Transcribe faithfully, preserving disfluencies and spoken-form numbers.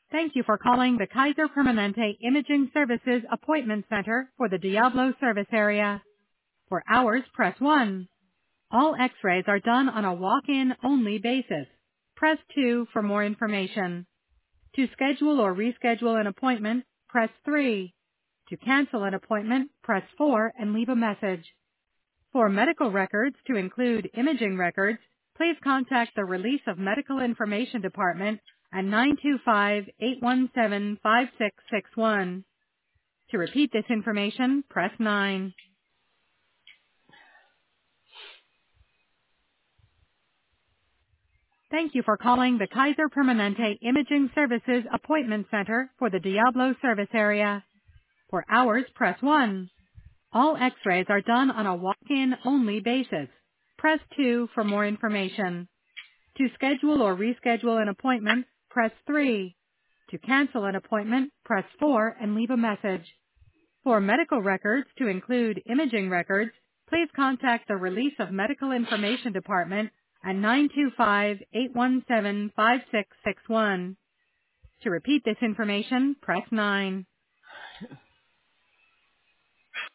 Thank you for calling the Kaiser Permanente Imaging Services Appointment Center for the Diablo service area. For hours, press one. All x-rays are done on a walk-in only basis. Press two for more information. To schedule or reschedule an appointment, press three. To cancel an appointment, press four and leave a message. For medical records to include imaging records, please contact the Release of Medical Information Department at nine two five, eight one seven, five six six one. To repeat this information, press nine. Thank you for calling the Kaiser Permanente Imaging Services Appointment Center for the Diablo service area. For hours, press one. All x-rays are done on a walk-in only basis. Press two for more information. To schedule or reschedule an appointment, press three. To cancel an appointment, press four and leave a message. For medical records to include imaging records, please contact the Release of Medical Information Department at nine two five, eight one seven, five six six one. To repeat this information, press nine.